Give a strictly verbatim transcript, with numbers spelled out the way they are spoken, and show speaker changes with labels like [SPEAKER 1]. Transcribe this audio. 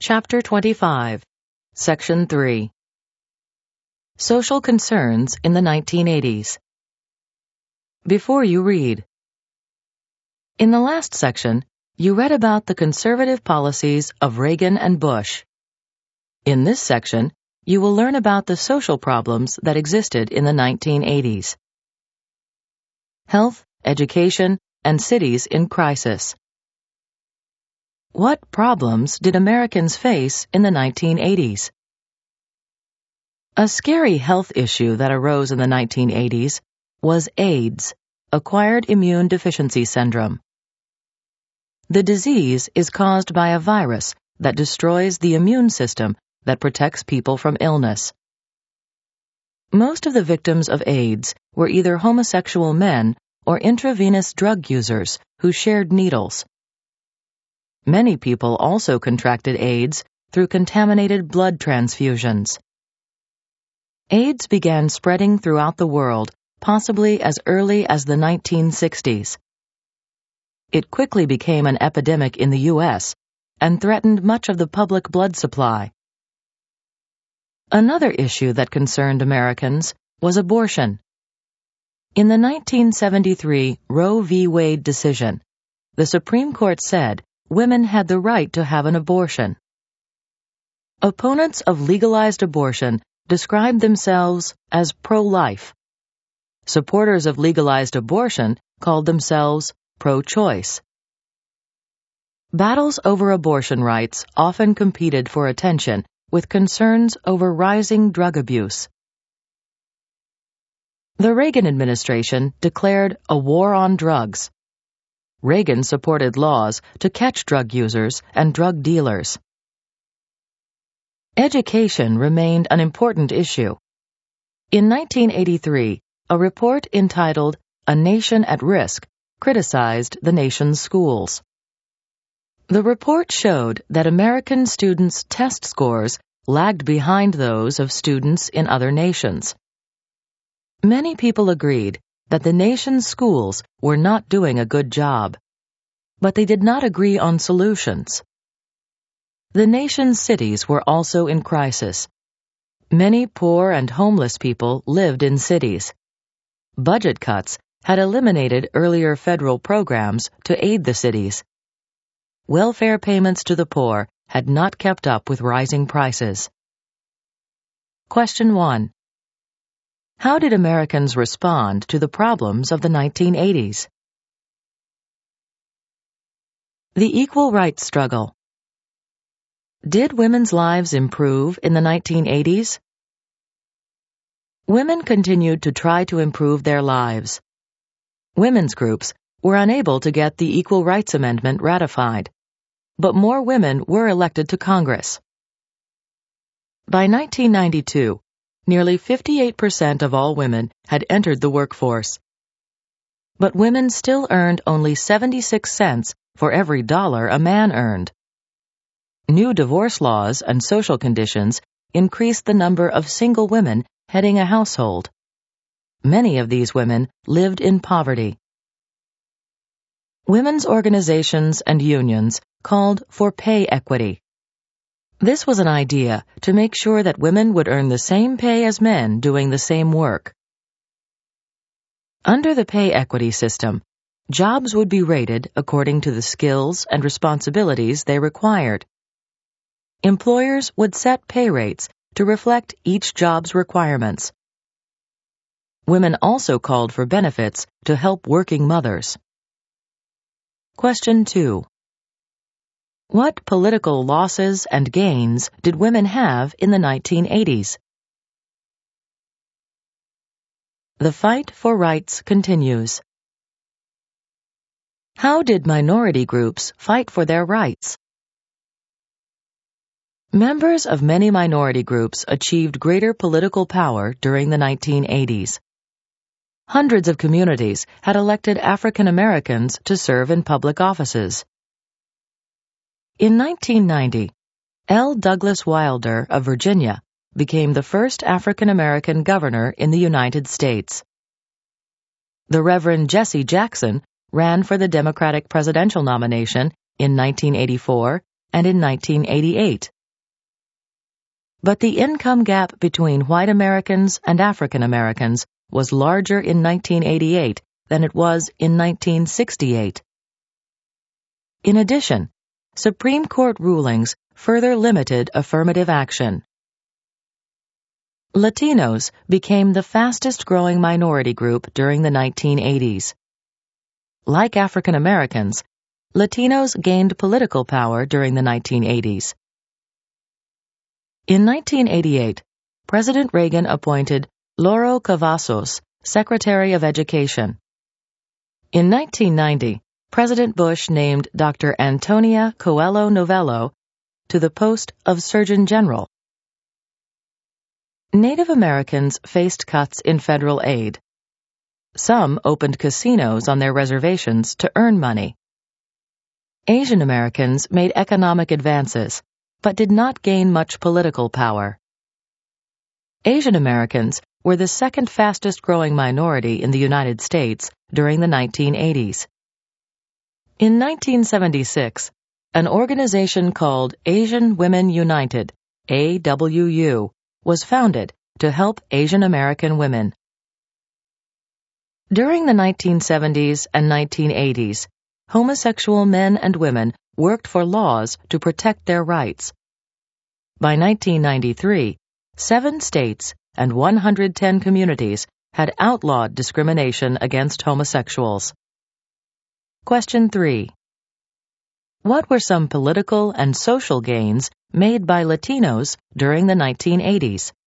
[SPEAKER 1] Chapter twenty-five, Section three. Social Concerns in the nineteen eighties. Before you read. In the last section, you read about the conservative policies of Reagan and Bush. In this section, you will learn about the social problems that existed in the nineteen eighties. Health, education, and cities in crisis. What problems did Americans face in the nineteen eighties? A scary health issue that arose in the nineteen eighties was AIDS, acquired immune deficiency syndrome. The disease is caused by a virus that destroys the immune system that protects people from illness. Most of the victims of AIDS were either homosexual men or intravenous drug users who shared needles. Many people also contracted AIDS through contaminated blood transfusions. AIDS began spreading throughout the world, possibly as early as the nineteen sixties. It quickly became an epidemic in the U S and threatened much of the public blood supply. Another issue that concerned Americans was abortion. In the nineteen seventy-three Roe v. Wade decision, the Supreme Court said women had the right to have an abortion. Opponents of legalized abortion described themselves as pro-life. Supporters of legalized abortion called themselves pro-choice. Battles over abortion rights often competed for attention with concerns over rising drug abuse. The Reagan administration declared a war on drugs. Reagan supported laws to catch drug users and drug dealers. Education remained an important issue. In nineteen eighty-three, a report entitled A Nation at Risk criticized the nation's schools. The report showed that American students' test scores lagged behind those of students in other nations. Many people agreed that the nation's schools were not doing a good job, but they did not agree on solutions. The nation's cities were also in crisis. Many poor and homeless people lived in cities. Budget cuts had eliminated earlier federal programs to aid the cities. Welfare payments to the poor had not kept up with rising prices. Question one. How did Americans respond to the problems of the nineteen eighties? The Equal Rights Struggle. Did women's lives improve in the nineteen eighties? Women continued to try to improve their lives. Women's groups were unable to get the Equal Rights Amendment ratified, but more women were elected to Congress. By nineteen ninety-two, nearly fifty-eight percent of all women had entered the workforce. But women still earned only seventy-six cents for every dollar a man earned. New divorce laws and social conditions increased the number of single women heading a household. Many of these women lived in poverty. Women's organizations and unions called for pay equity. This was an idea to make sure that women would earn the same pay as men doing the same work. Under the pay equity system, jobs would be rated according to the skills and responsibilities they required. Employers would set pay rates to reflect each job's requirements. Women also called for benefits to help working mothers. Question two. What political losses and gains did women have in the nineteen eighties? The fight for rights continues. How did minority groups fight for their rights? Members of many minority groups achieved greater political power during the nineteen eighties. Hundreds of communities had elected African Americans to serve in public offices. In nineteen ninety, L. Douglas Wilder of Virginia became the first African American governor in the United States. The Reverend Jesse Jackson ran for the Democratic presidential nomination in nineteen eighty-four and in nineteen eighty-eight. But the income gap between white Americans and African Americans was larger in nineteen eighty-eight than it was in nineteen sixty-eight. In addition, Supreme Court rulings further limited affirmative action. Latinos became the fastest-growing minority group during the nineteen eighties. Like African Americans, Latinos gained political power during the nineteen eighties. In nineteen eighty-eight, President Reagan appointed Lauro Cavazos Secretary of Education. In nineteen ninety, President Bush named Doctor Antonia Coelho Novello to the post of Surgeon General. Native Americans faced cuts in federal aid. Some opened casinos on their reservations to earn money. Asian Americans made economic advances, but did not gain much political power. Asian Americans were the second fastest-growing minority in the United States during the nineteen eighties. In nineteen seventy-six, an organization called Asian Women United, A W U, was founded to help Asian American women. During the nineteen seventies and nineteen eighties, homosexual men and women worked for laws to protect their rights. By nineteen ninety-three, seven states and one hundred ten communities had outlawed discrimination against homosexuals. Question three. What were some political and social gains made by Latinos during the nineteen eighties?